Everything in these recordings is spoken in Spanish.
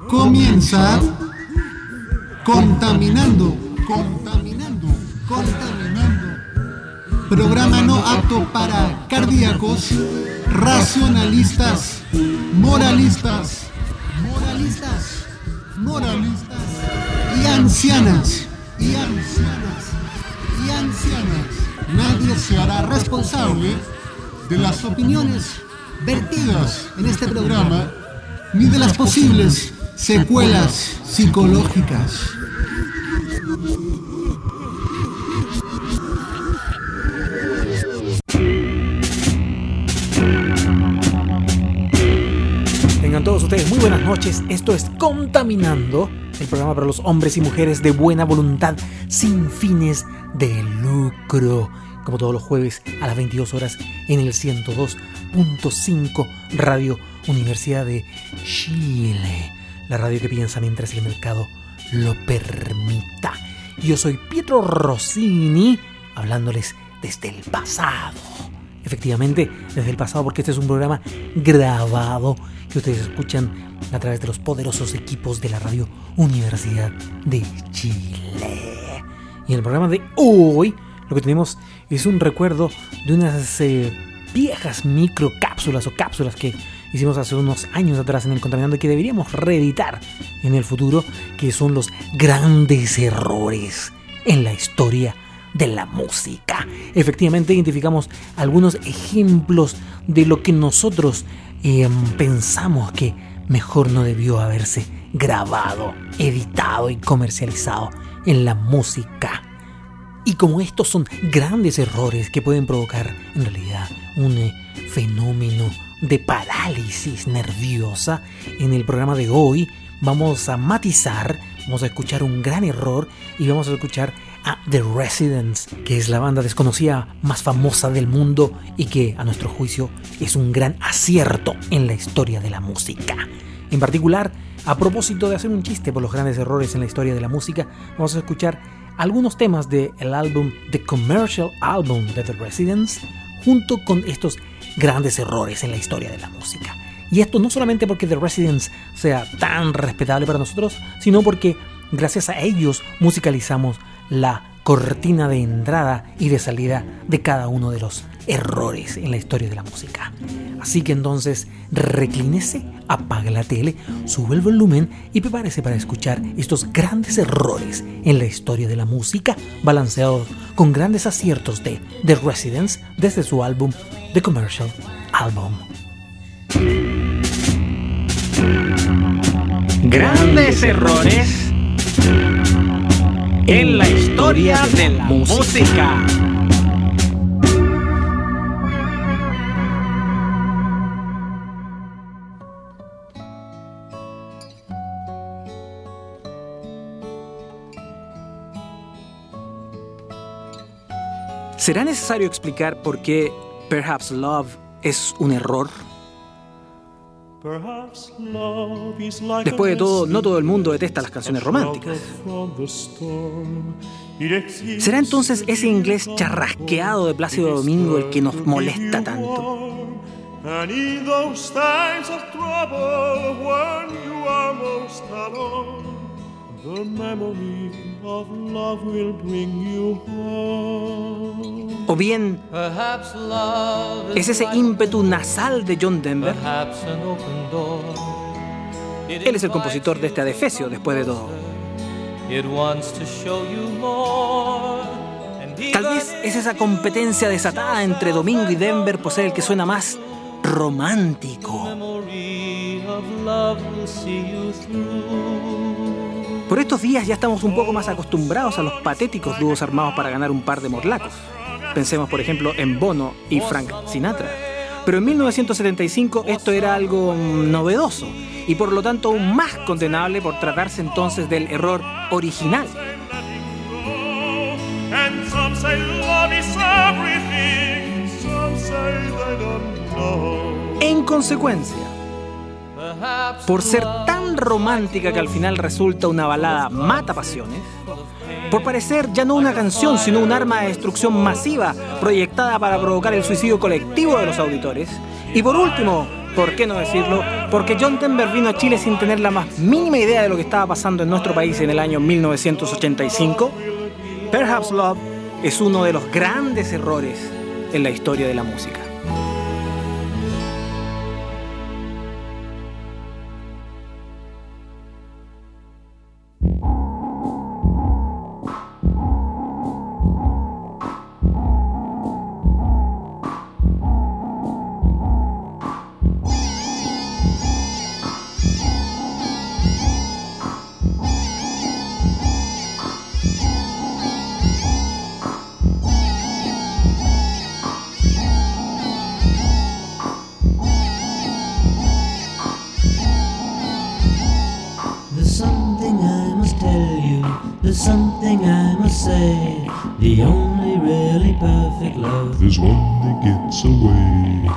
Comienza Contaminando. Programa no apto para cardíacos, racionalistas, moralistas y ancianas. Nadie se hará responsable de las opiniones vertidas en este programa ni de las posibles secuelas psicológicas. Tengan todos ustedes muy buenas noches. Esto es Contaminando, el programa para los hombres y mujeres de buena voluntad sin fines de lucro. Como todos los jueves a las 22 horas en el 102.5 Radio Universidad de Chile. La radio que piensa mientras el mercado lo permita. Yo soy Pietro Rossini, hablándoles desde el pasado. Efectivamente, desde el pasado, porque este es un programa grabado que ustedes escuchan a través de los poderosos equipos de la Radio Universidad de Chile. Y en el programa de hoy lo que tenemos es un recuerdo de unas viejas microcápsulas o cápsulas que hicimos hace unos años atrás en el Contaminando y que deberíamos reeditar en el futuro, que son los grandes errores en la historia de la música. Efectivamente, identificamos algunos ejemplos de lo que nosotros pensamos que mejor no debió haberse grabado, editado y comercializado en la música. Y como estos son grandes errores que pueden provocar en realidad un fenómeno de parálisis nerviosa, en el programa de hoy vamos a matizar, vamos a escuchar un gran error y vamos a escuchar a The Residents, que es la banda desconocida más famosa del mundo y que a nuestro juicio es un gran acierto en la historia de la música. En particular, a propósito de hacer un chiste por los grandes errores en la historia de la música, vamos a escuchar algunos temas del álbum The Commercial Album de The Residents, junto con estos grandes errores en la historia de la música. Y esto no solamente porque The Residents sea tan respetable para nosotros, sino porque gracias a ellos musicalizamos la cortina de entrada y de salida de cada uno de los errores en la historia de la música. Así que entonces reclínese, apague la tele, sube el volumen y prepárese para escuchar estos grandes errores en la historia de la música, balanceados con grandes aciertos de The Residents desde su álbum The Commercial Album. Grandes errores en la historia de la música. ¿Será necesario explicar por qué Perhaps Love es un error? Después de todo, no todo el mundo detesta las canciones románticas. ¿Será entonces ese inglés charrasqueado de Plácido Domingo el que nos molesta tanto? The memory of love will bring you home. O bien, es ese ímpetu nasal de John Denver. Él es el compositor de este adefesio, después de todo. Tal vez es esa competencia desatada entre Domingo y Denver por ser el que suena más romántico. Por estos días ya estamos un poco más acostumbrados a los patéticos dúos armados para ganar un par de morlacos. Pensemos, por ejemplo, en Bono y Frank Sinatra. Pero en 1975 esto era algo novedoso y por lo tanto aún más condenable por tratarse entonces del error original. En consecuencia, por ser tan romántica que al final resulta una balada matapasiones, por parecer ya no una canción sino un arma de destrucción masiva proyectada para provocar el suicidio colectivo de los auditores, y por último, ¿por qué no decirlo?, Porque John Denver vino a Chile sin tener la más mínima idea de lo que estaba pasando en nuestro país en el año 1985. Perhaps Love es uno de los grandes errores en la historia de la música. Something I must say, the only really perfect love is one that gets away.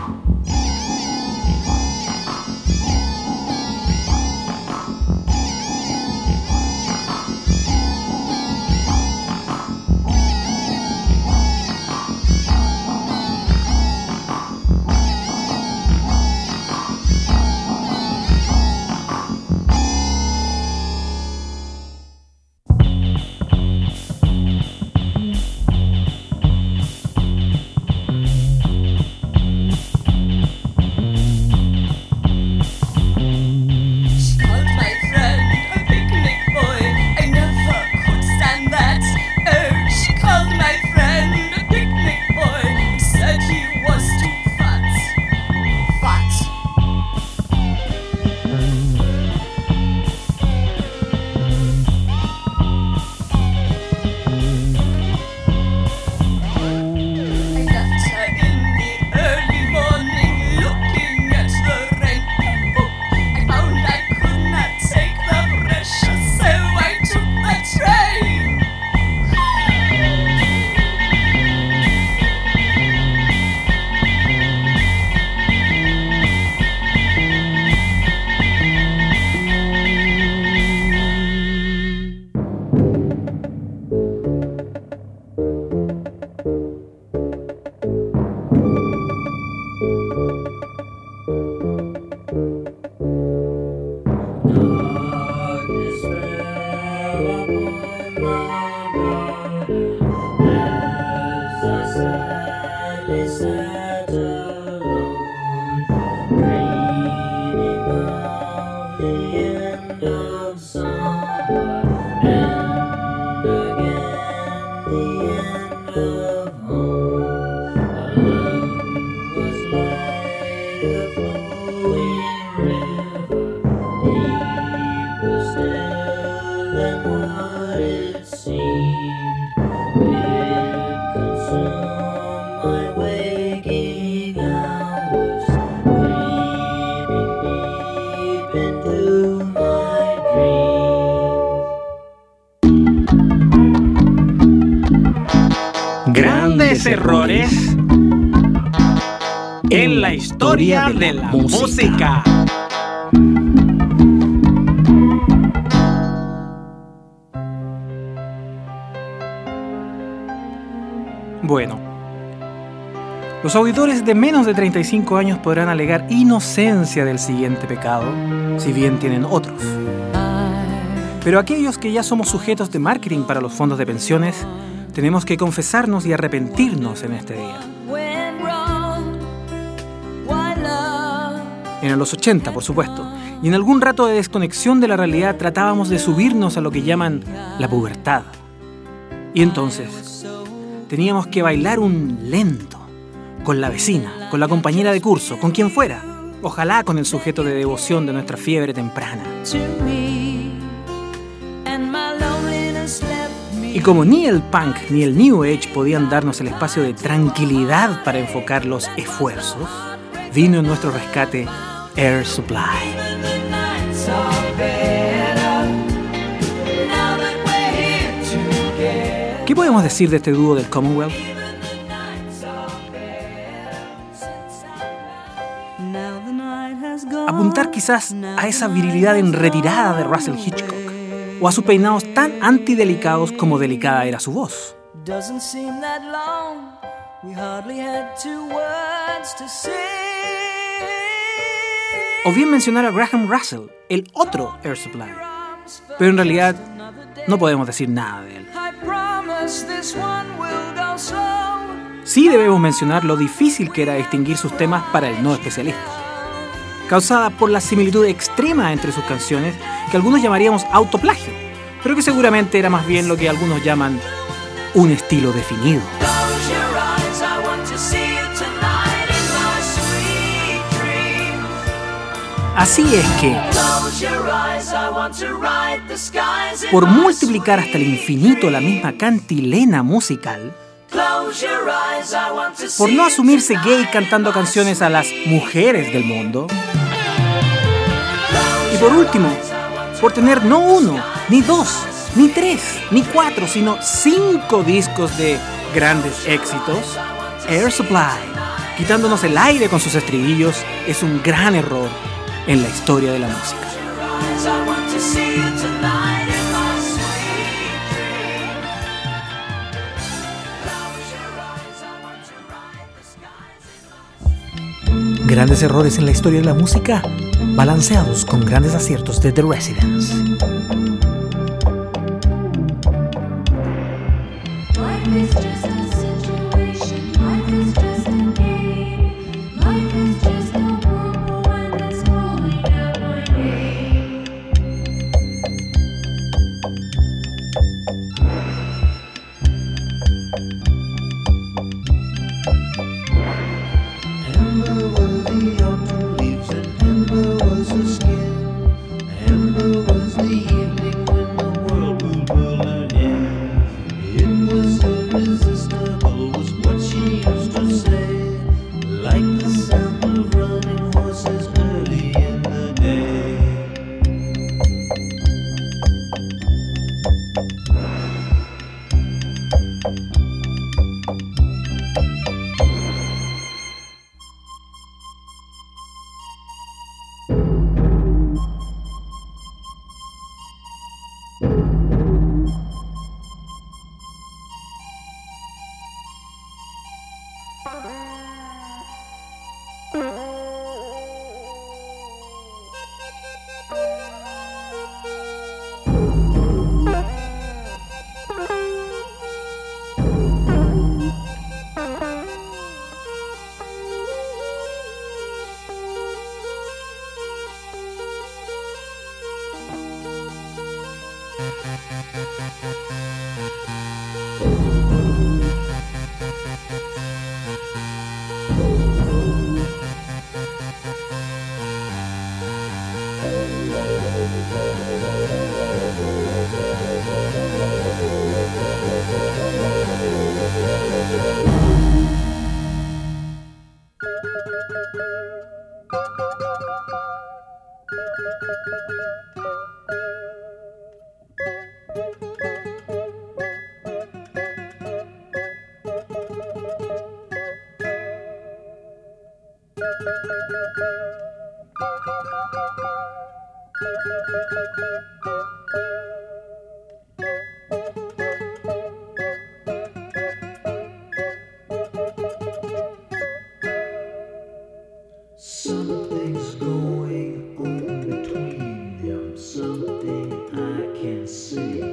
Grandes errores en la historia de la música. Bueno, los auditores de menos de 35 años podrán alegar inocencia del siguiente pecado, si bien tienen otros. Pero aquellos que ya somos sujetos de marketing para los fondos de pensiones, tenemos que confesarnos y arrepentirnos en este día. En los 80, por supuesto, y en algún rato de desconexión de la realidad tratábamos de subirnos a lo que llaman la pubertad. Y entonces teníamos que bailar un lento, con la vecina, con la compañera de curso, con quien fuera, ojalá con el sujeto de devoción de nuestra fiebre temprana. Y como ni el punk ni el new age podían darnos el espacio de tranquilidad para enfocar los esfuerzos, vino en nuestro rescate Air Supply. ¿Qué podemos decir de este dúo del Commonwealth? Apuntar quizás a esa virilidad en retirada de Russell Hitchcock, o a sus peinados tan antidelicados como delicada era su voz. O bien mencionar a Graham Russell, el otro Air Supply. Pero en realidad no podemos decir nada de él. Sí debemos mencionar lo difícil que era distinguir sus temas para el no especialista, causada por la similitud extrema entre sus canciones que algunos llamaríamos autoplagio, pero que seguramente era más bien lo que algunos llaman un estilo definido. Así es que, por multiplicar hasta el infinito la misma cantilena musical, por no asumirse gay cantando canciones a las mujeres del mundo, y por último, por tener no 1, ni 2, ni 3, ni 4, sino 5 discos de grandes éxitos, Air Supply, quitándonos el aire con sus estribillos, es un gran error en la historia de la música. Grandes errores en la historia de la música, balanceados con grandes aciertos de The Residents. Something's going on between them, something I can see.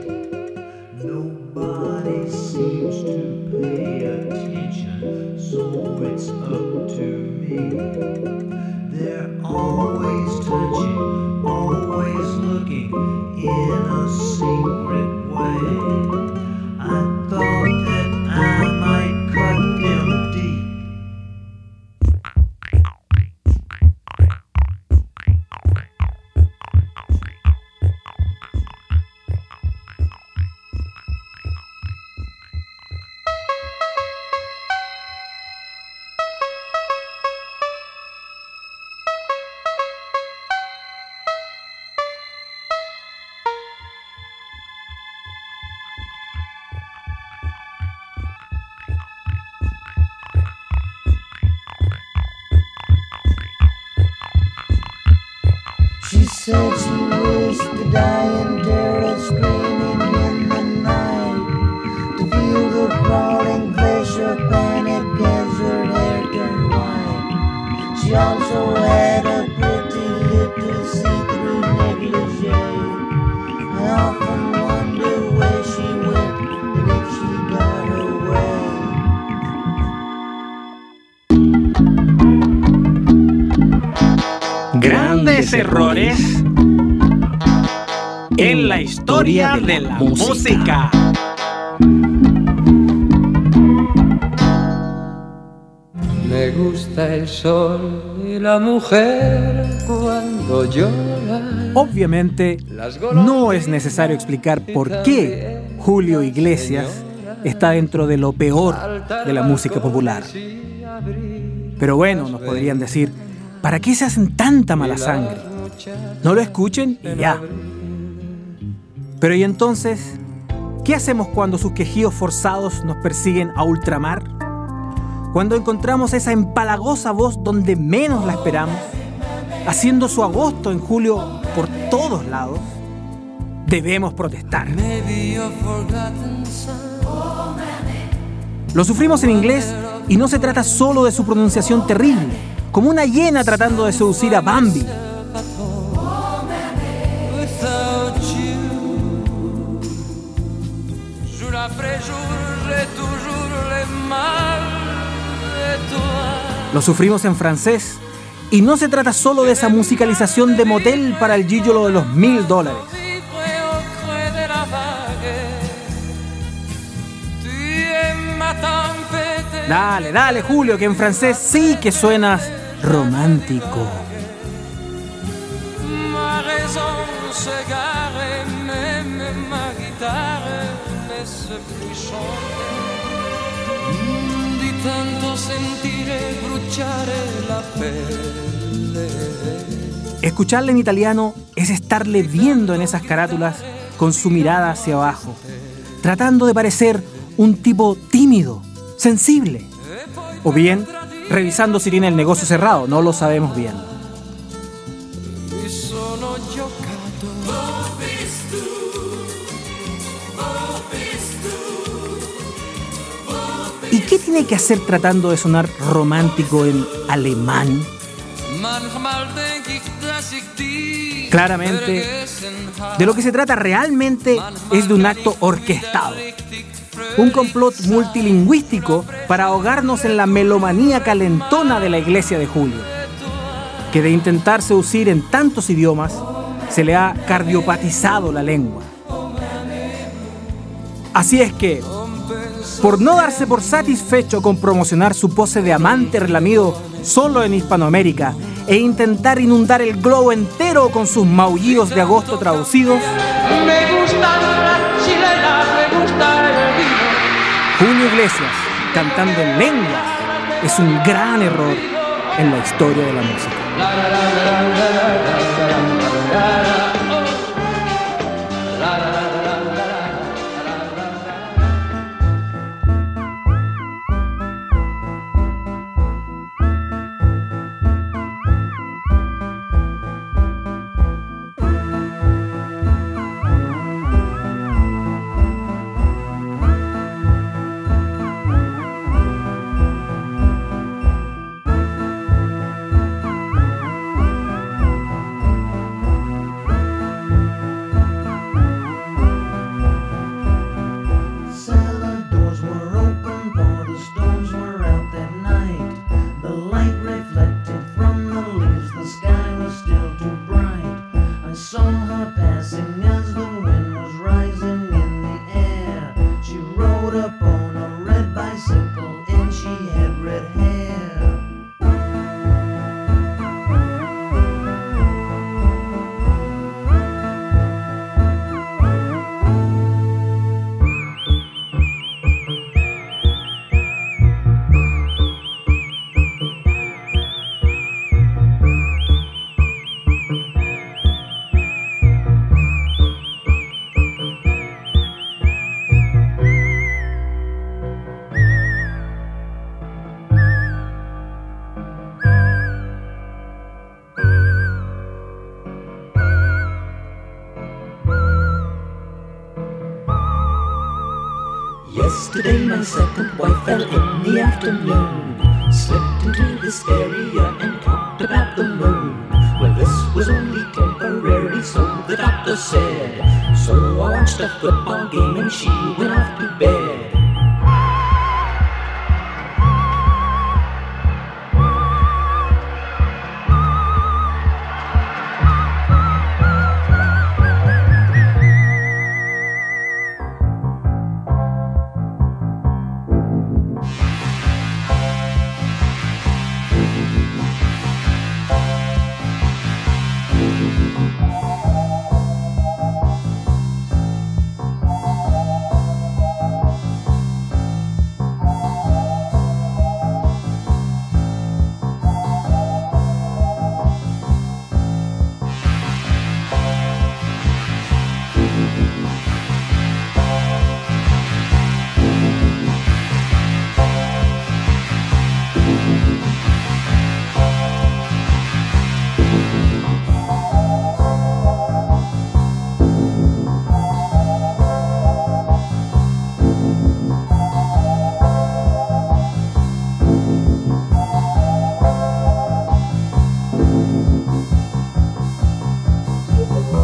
Nobody seems to pay attention, so it's up to me. They're always touching, always looking in a secret way. I thought that I might cut them deep. She said she wished the dying terror screaming in the night, to feel the crawling glacier panic as her hair turned white. She also had a pretty Grandes errores en la historia de la música. Me gusta el sol y la mujer cuando llora. Obviamente, no es necesario explicar por qué Julio Iglesias está dentro de lo peor de la música popular. Pero bueno, nos podrían decir, ¿para qué se hacen tanta mala sangre? No lo escuchen y ya. Pero ¿y entonces qué hacemos cuando sus quejíos forzados nos persiguen a ultramar? Cuando encontramos esa empalagosa voz donde menos la esperamos, haciendo su agosto en julio por todos lados, debemos protestar. Lo sufrimos en inglés y no se trata solo de su pronunciación terrible, como una hiena tratando de seducir a Bambi. Lo sufrimos en francés y no se trata solo de esa musicalización de motel para el gigolo de los $1000. Dale, dale, Julio, que en francés sí que suenas romántico. Escucharle en italiano es estarle viendo en esas carátulas con su mirada hacia abajo, tratando de parecer un tipo tímido, sensible, o bien revisando si tiene el negocio cerrado, no lo sabemos bien. ¿Y qué tiene que hacer tratando de sonar romántico en alemán? Claramente, de lo que se trata realmente es de un acto orquestado. Un complot multilingüístico para ahogarnos en la melomanía calentona de la Iglesia de Julio, que de intentar seducir en tantos idiomas, se le ha cardiopatizado la lengua. Así es que, por no darse por satisfecho con promocionar su pose de amante relamido solo en Hispanoamérica e intentar inundar el globo entero con sus maullidos de agosto traducidos, Me gusta la chilena, me gusta el vino. Julio Iglesias, cantando en lengua, es un gran error en la historia de la música. Yesterday my second wife fell in the afternoon, slipped into the stereo and talked about the moon. Well, this was only temporary, so the doctor said. So I watched a football game and she went off to bed.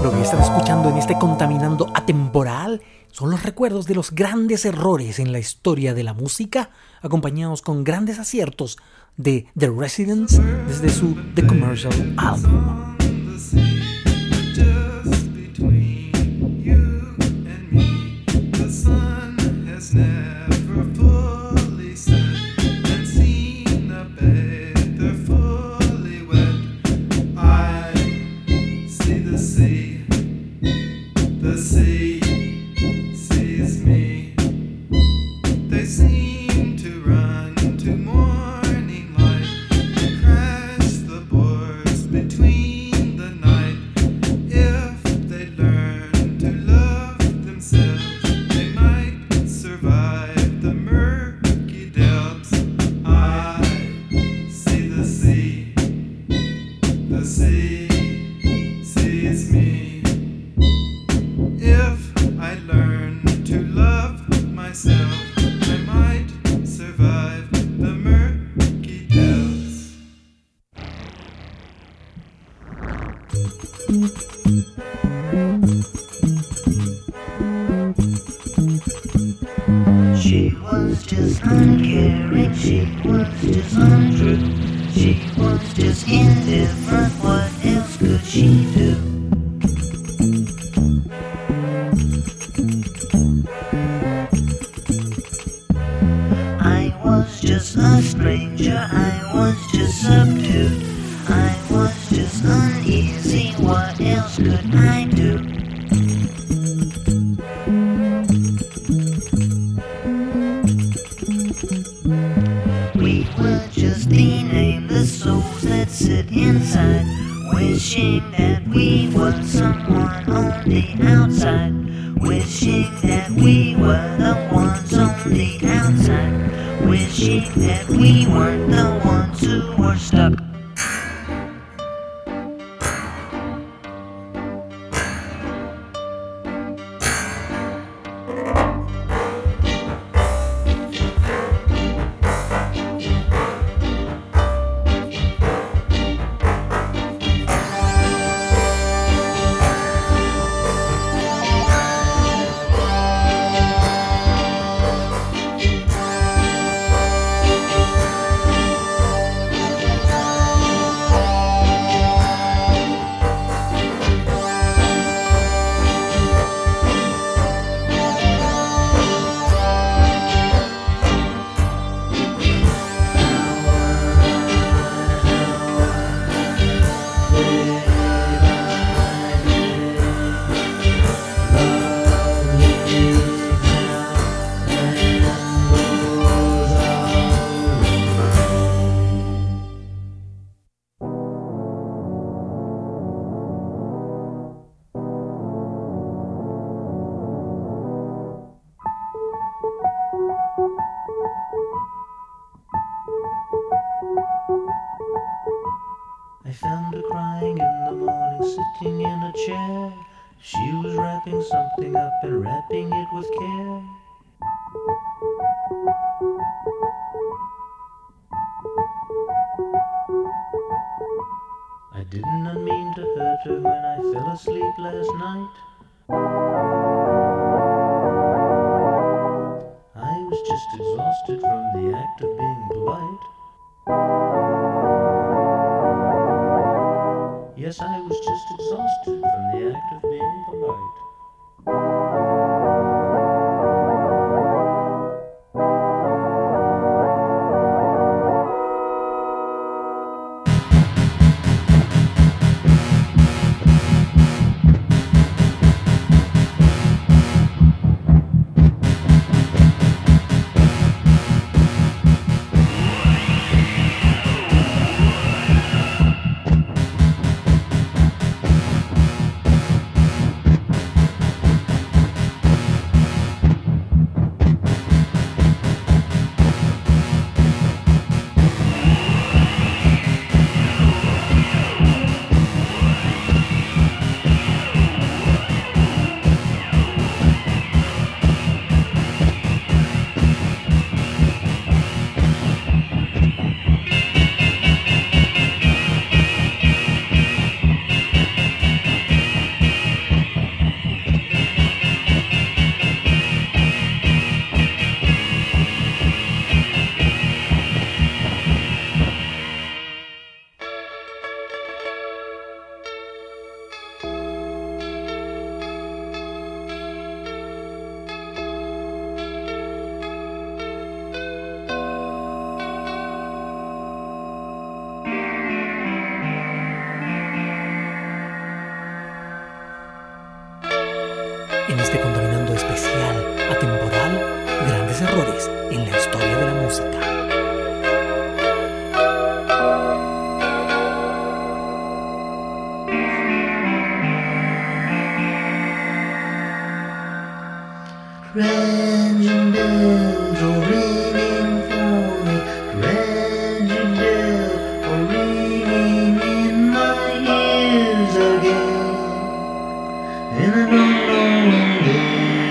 Lo que están escuchando en este Contaminando Atemporal son los recuerdos de los grandes errores en la historia de la música, acompañados con grandes aciertos de The Residents desde su The Commercial Album. She was just uncaring, she was just untrue, she was just indifferent, what else could she do? I was just a stranger, I was just subdued, I was just uneasy, what else could I do? We were just the nameless souls that sit inside, wishing that we were someone on the outside, wishing that we were the ones on the outside, wishing that we weren't the ones who were stuck. I found her crying in the morning, sitting in a chair. She was wrapping something up and wrapping it with care. I did not mean to hurt her when I fell asleep last night. I was just exhausted from the act of being polite. Yes, I was just exhausted from the act of being polite. en este Contaminando especial atemporal, grandes errores en la historia de la música. Raging bells are ringing for me. Raging bells are ringing in my ears again, and I don't know when they're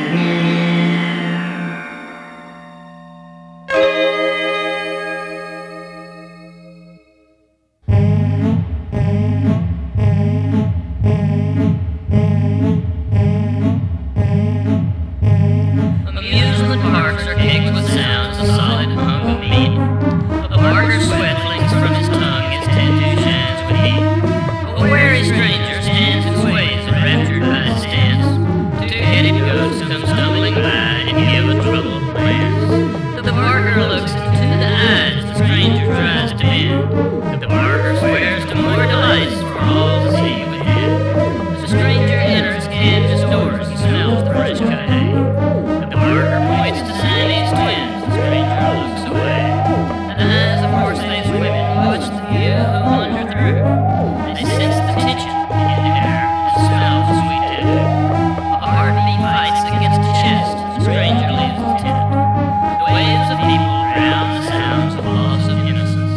Amusement parks are caked with sounds, a solid hunk of meat. A barker sweat flings from his tongue, his tattoo shines with heat. A wary stranger stands and sways, enraptured by his stance. Two-headed goats come stumbling by and give a troubled glance. The barker looks into the eyes, the stranger tries to bend. The barker swears to more delights for all to see within. As the stranger enters Kansas doors, he smells the fresh cut hay. The barker points to Siamese twins, the stranger looks away. The eyes of horse-faced women watch the view who wander through. They sense the tension in the air and smell the sweet tattoo. A heartbeat fights against the chest as the stranger leaves the tent. The waves of people drown the sounds of loss of innocence.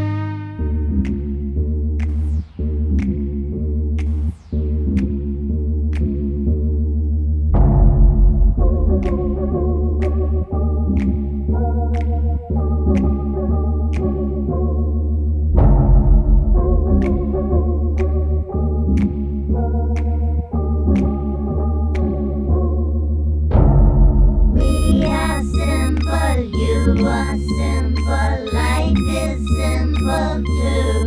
We are simple, you are simple, life is simple too.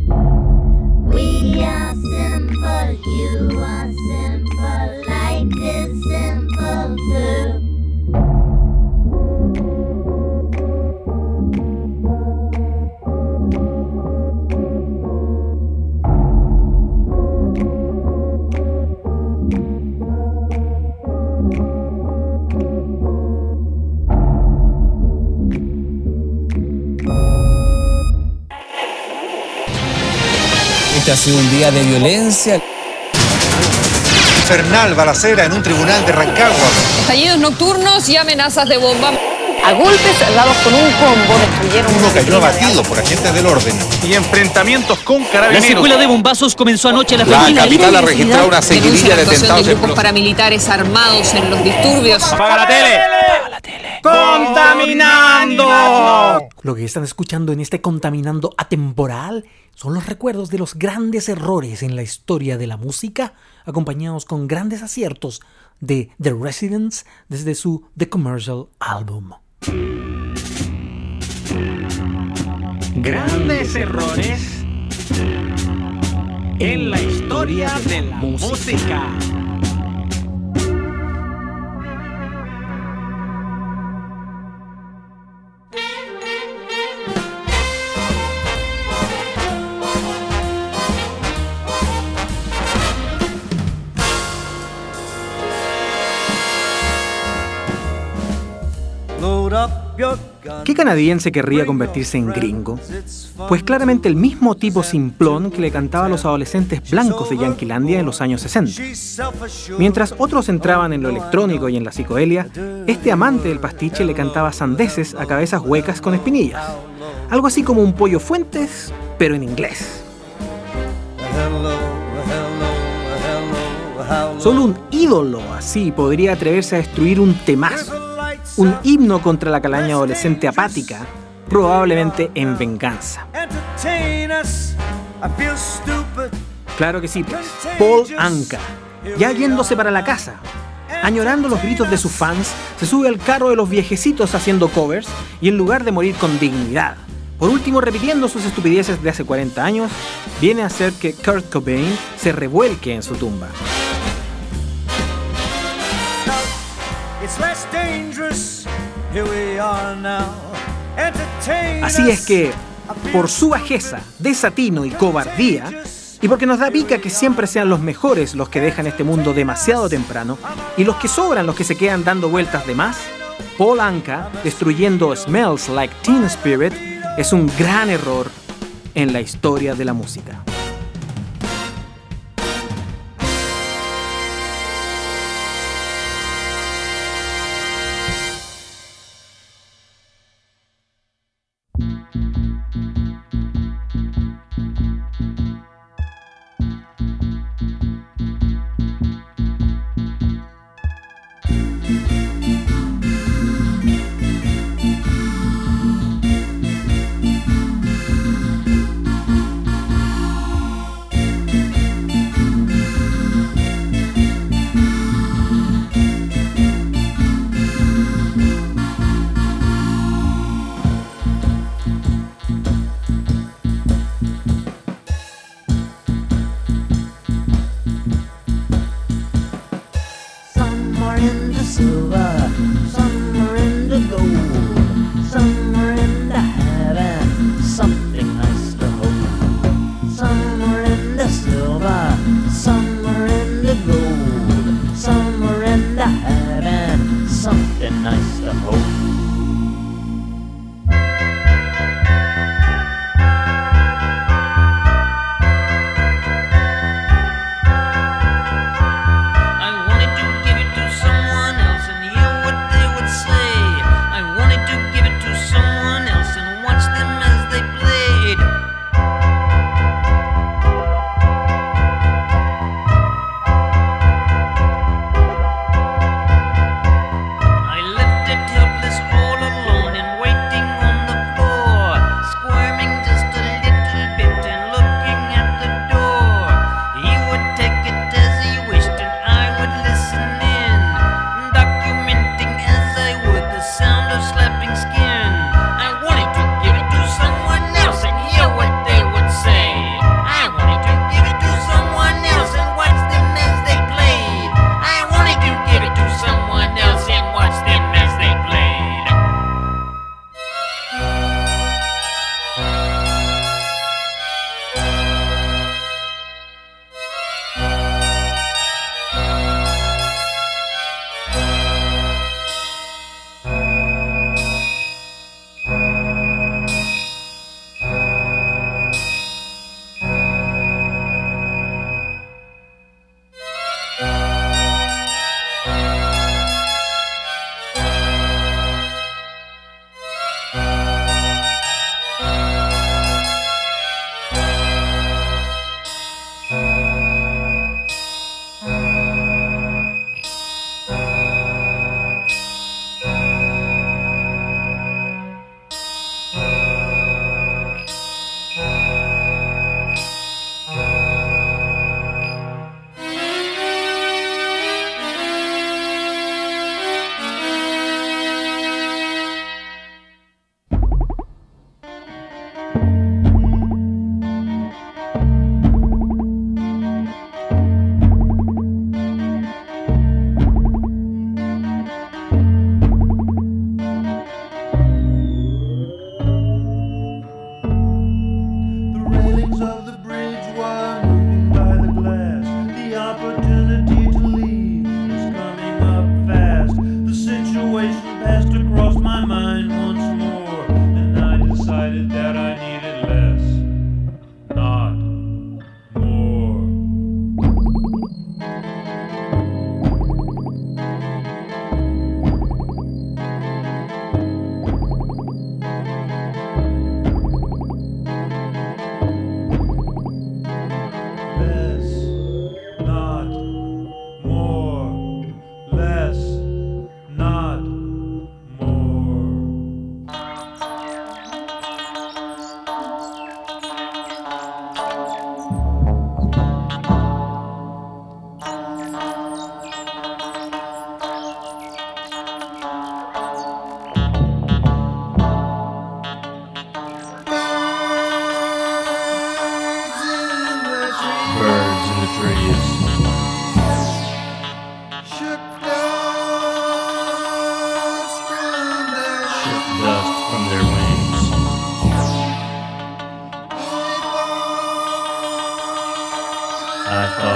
We are simple, you are simple, life is simple too. Este ha sido un día de violencia. Infernal balacera en un tribunal de Rancagua. Estallidos nocturnos y amenazas de bomba. A golpes dados con un combo destruyeron Uno cayó abatido por agentes del orden. Y enfrentamientos con carabineros. La secuela de bombazos comenzó anoche en la capital ha registrado una seguidilla de atentados de grupos paramilitares armados en los disturbios. ¡Apaga la tele! ¡Apaga la tele! ¡Contaminando! Lo que están escuchando en este Contaminando atemporal son los recuerdos de los grandes errores en la historia de la música, acompañados con grandes aciertos de The Residents desde su The Commercial Album. Grandes errores en la historia de la música. ¿Qué canadiense querría convertirse en gringo? Pues claramente el mismo tipo simplón que le cantaba a los adolescentes blancos de Yanquilandia en los años 60. Mientras otros entraban en lo electrónico y en la psicodelia, este amante del pastiche le cantaba sandeces a cabezas huecas con espinillas. Algo así como un Pollo Fuentes, pero en inglés. Solo un ídolo así podría atreverse a destruir un temazo. Un himno contra la calaña adolescente apática, probablemente en venganza. Claro que sí, pues. Paul Anka, ya yéndose para la casa, añorando los gritos de sus fans, se sube al carro de los viejecitos haciendo covers y en lugar de morir con dignidad, por último repitiendo sus estupideces de hace 40 años, viene a hacer que Kurt Cobain se revuelque en su tumba. Así es que, por su bajeza, desatino y cobardía, Y porque nos da pica que siempre sean los mejores los que dejan este mundo demasiado temprano y los que sobran los que se quedan dando vueltas de más, Paul Anka destruyendo Smells Like Teen Spirit es un gran error en la historia de la música.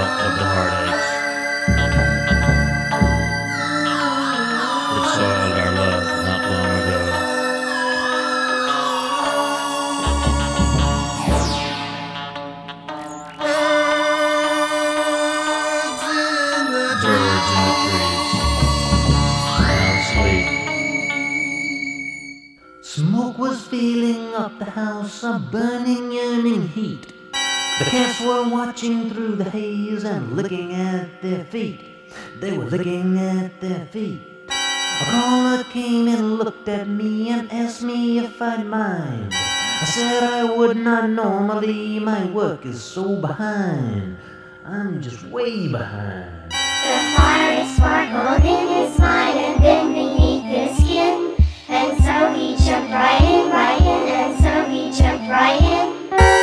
out of the heartaches that soiled our love not long ago. Birds in the trees, now asleep. Smoke was filling up the house, a burning, yearning heat. The cats were watching through the haze and licking at their feet. They were licking at their feet. A caller came and looked at me and asked me if I'd mind. I said I would not normally, my work is so behind. I'm just way behind. The fire sparkled in his mind and then beneath his skin. And so he jumped right in, and so he jumped right in.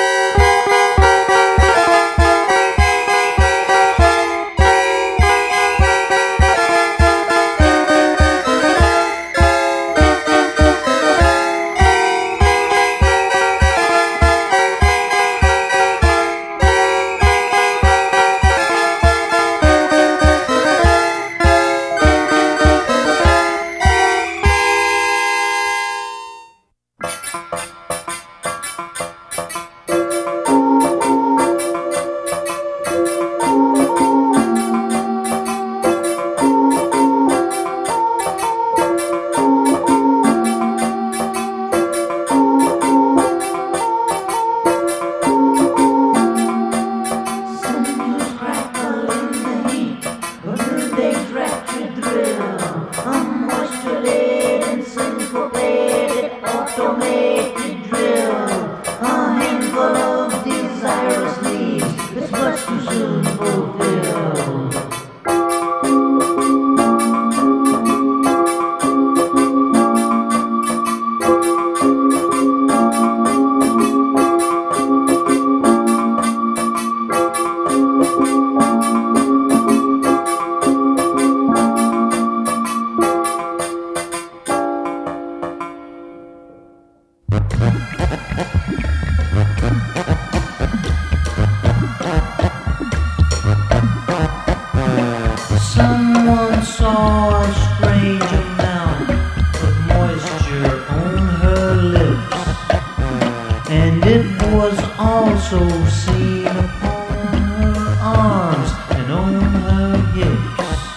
Someone saw a strange amount of moisture on her lips, and it was also seen upon her arms and on her hips.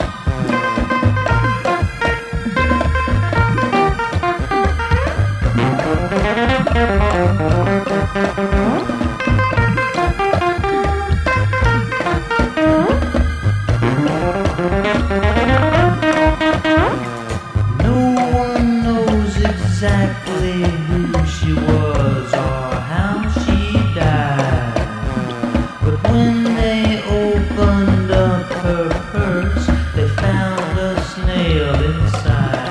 No one knows exactly who she was or how she died, but when they opened up her purse, they found a snail inside.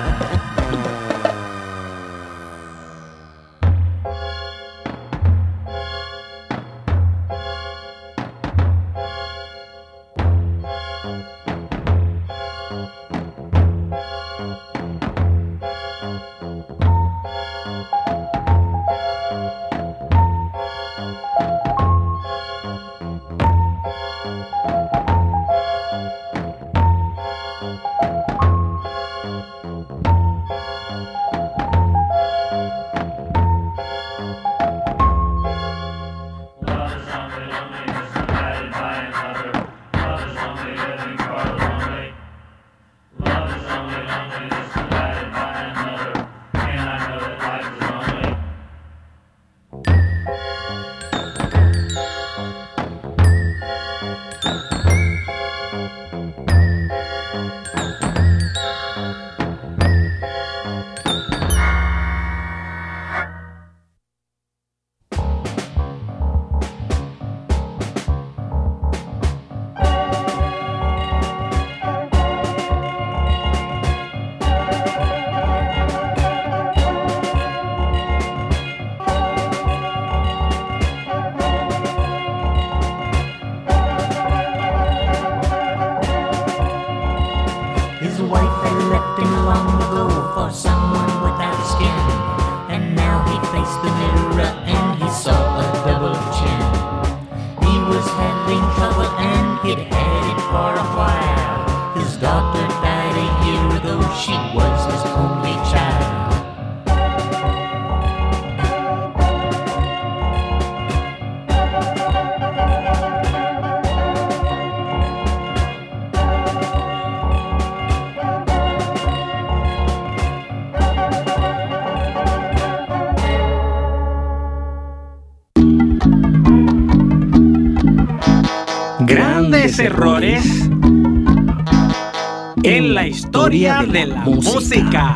His wife had left him long ago for someone without skin, and now he faced the mirror and he saw a double chin. He was having trouble and he'd grandes errores en la historia de la música.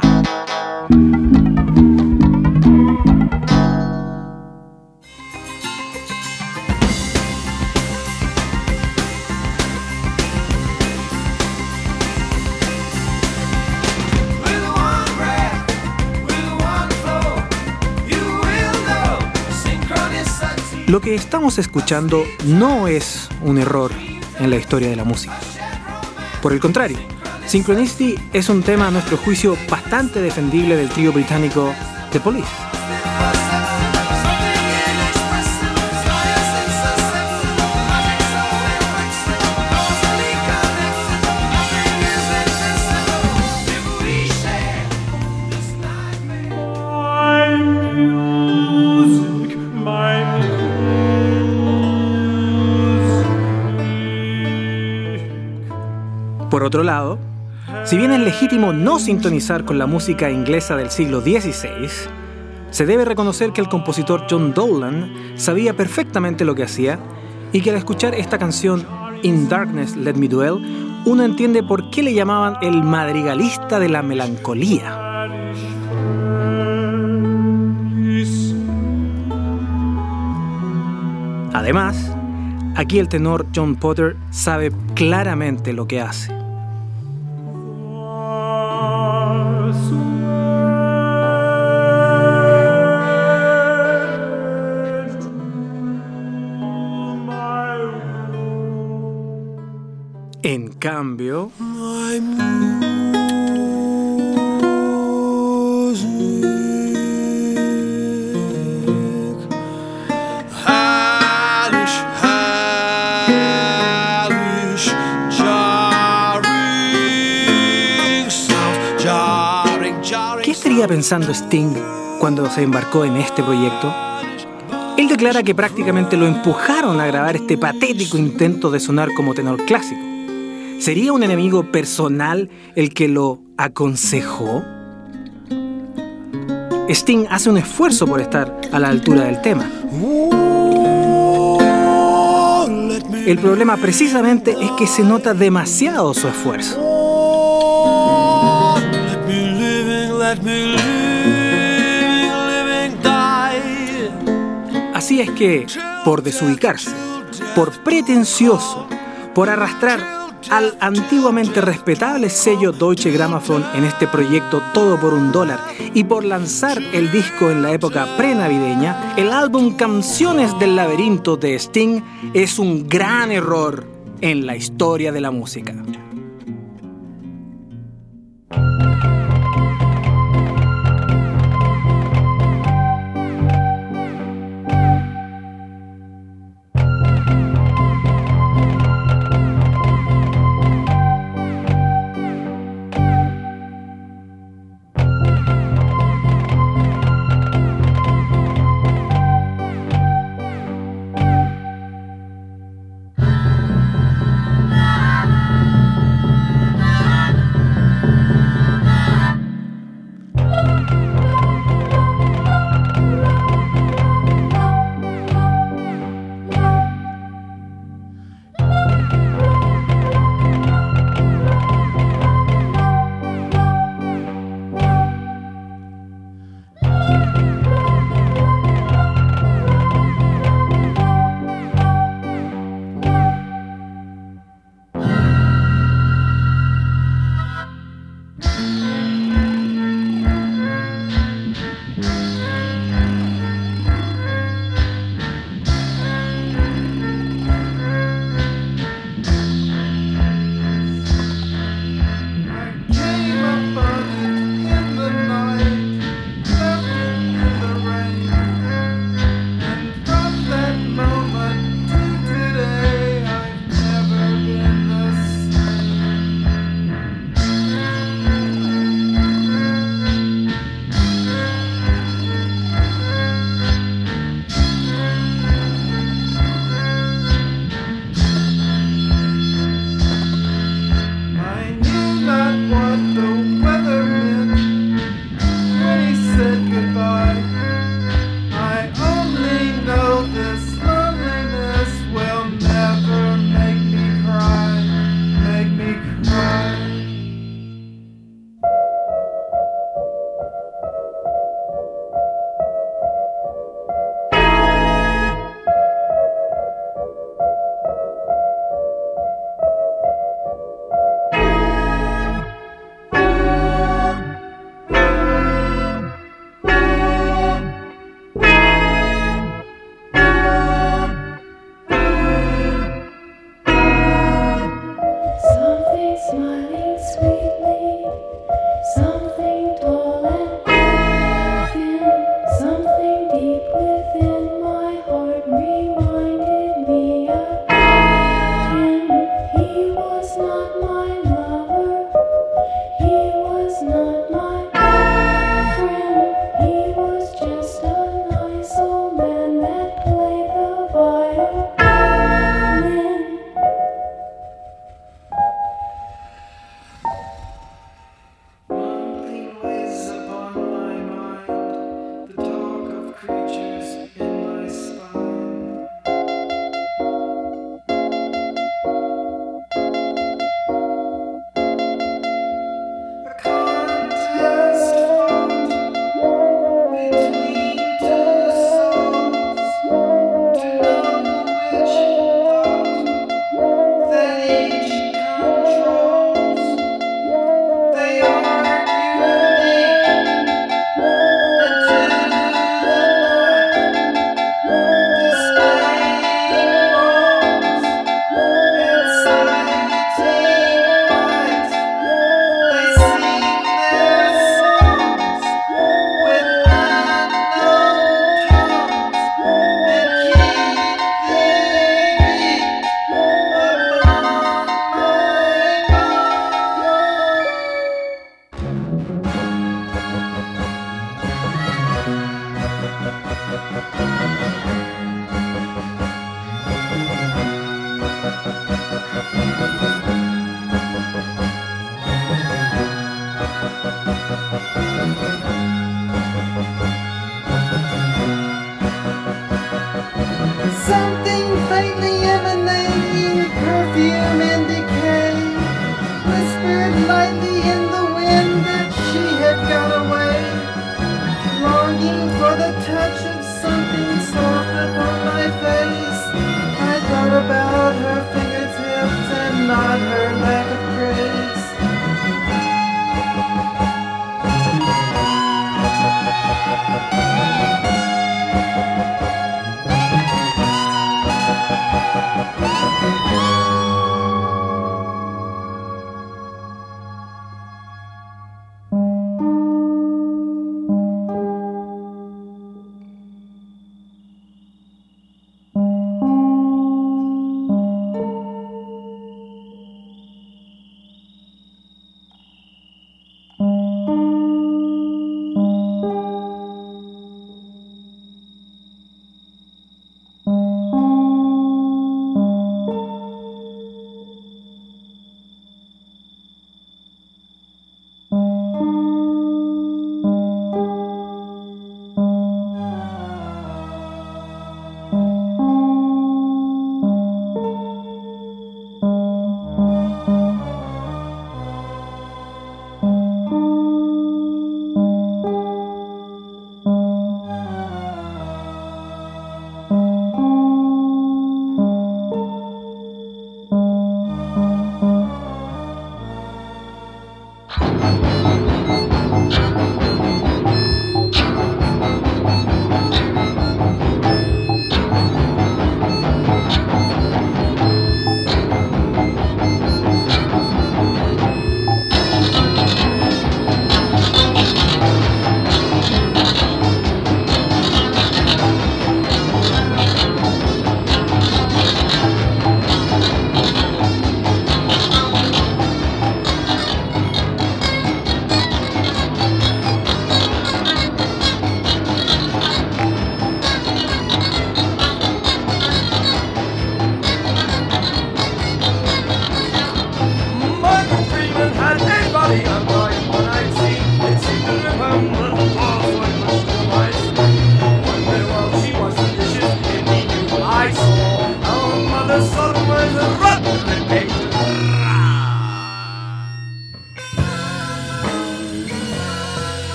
Lo que estamos escuchando no es un error en la historia de la música. Por el contrario, Synchronicity es un tema a nuestro juicio bastante defendible del trío británico The Police. Por otro lado, si bien es legítimo no sintonizar con la música inglesa del siglo XVI, se debe reconocer que el compositor John Dowland sabía perfectamente lo que hacía y que al escuchar esta canción In Darkness Let Me Dwell, uno entiende por qué le llamaban el madrigalista de la melancolía. Además, aquí el tenor John Potter sabe claramente lo que hace. En cambio, ¿qué estaría pensando Sting cuando se embarcó en este proyecto? Él declara que prácticamente lo empujaron a grabar este patético intento de sonar como tenor clásico. ¿Sería un enemigo personal el que lo aconsejó? Sting hace un esfuerzo por estar a la altura del tema. El problema precisamente es que se nota demasiado su esfuerzo. Así es que, por desubicarse, por pretencioso, por arrastrar al antiguamente respetable sello Deutsche Grammophon en este proyecto todo por $1 y por lanzar el disco en la época prenavideña, el álbum Canciones del Laberinto de Sting es un gran error en la historia de la música.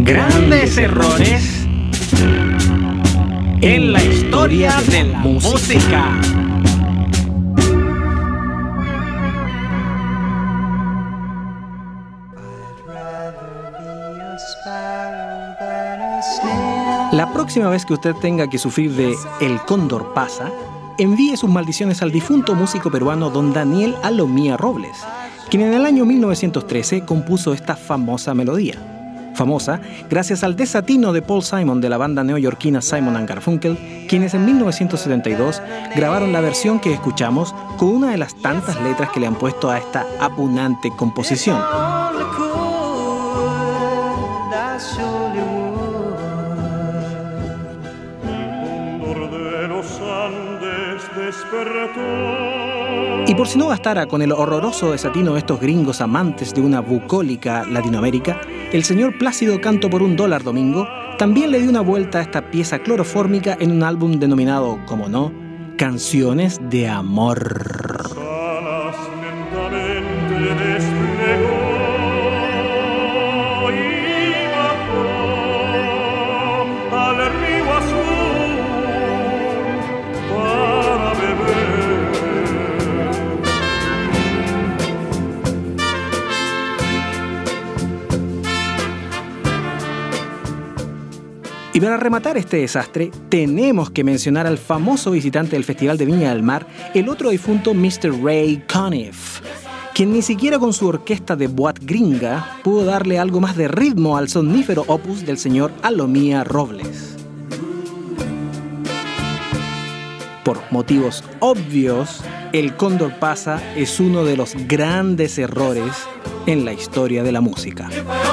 Grandes errores en la historia de la música. La próxima vez que usted tenga que sufrir de El Cóndor pasa, envíe sus maldiciones al difunto músico peruano don Daniel Alomía Robles, quien en el año 1913 compuso esta famosa melodía. Famosa gracias al desatino de Paul Simon de la banda neoyorquina Simon & Garfunkel, quienes en 1972 grabaron la versión que escuchamos con una de las tantas letras que le han puesto a esta apunante composición. Y por si no bastara con el horroroso desatino de estos gringos amantes de una bucólica Latinoamérica, el señor Plácido Canto por $1 Domingo también le dio una vuelta a esta pieza clorofórmica en un álbum denominado, como no, Canciones de Amor. Y para rematar este desastre, tenemos que mencionar al famoso visitante del Festival de Viña del Mar, el otro difunto Mr. Ray Conniff, quien ni siquiera con su orquesta de boat gringa pudo darle algo más de ritmo al somnífero opus del señor Alomía Robles. Por motivos obvios, El Cóndor pasa es uno de los grandes errores en la historia de la música.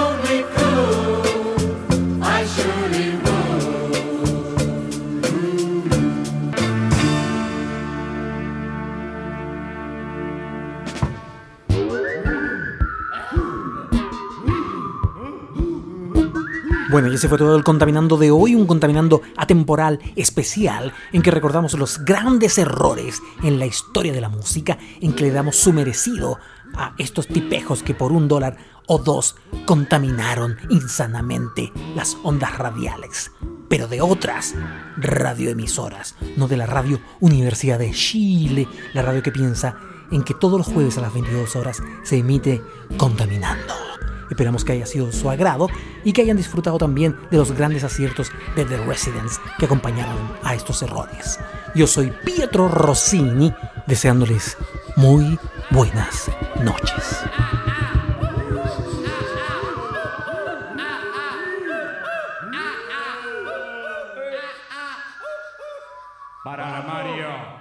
Bueno, y ese fue todo el Contaminando de hoy, un Contaminando atemporal especial en que recordamos los grandes errores en la historia de la música, en que le damos su merecido a estos tipejos que por $1 o $2 contaminaron insanamente las ondas radiales, pero de otras radioemisoras, no de la Radio Universidad de Chile, la radio que piensa en que todos los jueves a las 22 horas se emite Contaminando. Esperamos que haya sido de su agrado y que hayan disfrutado también de los grandes aciertos de The Residents que acompañaron a estos errores. Yo soy Pietro Rossini, deseándoles muy buenas noches. Para Mario.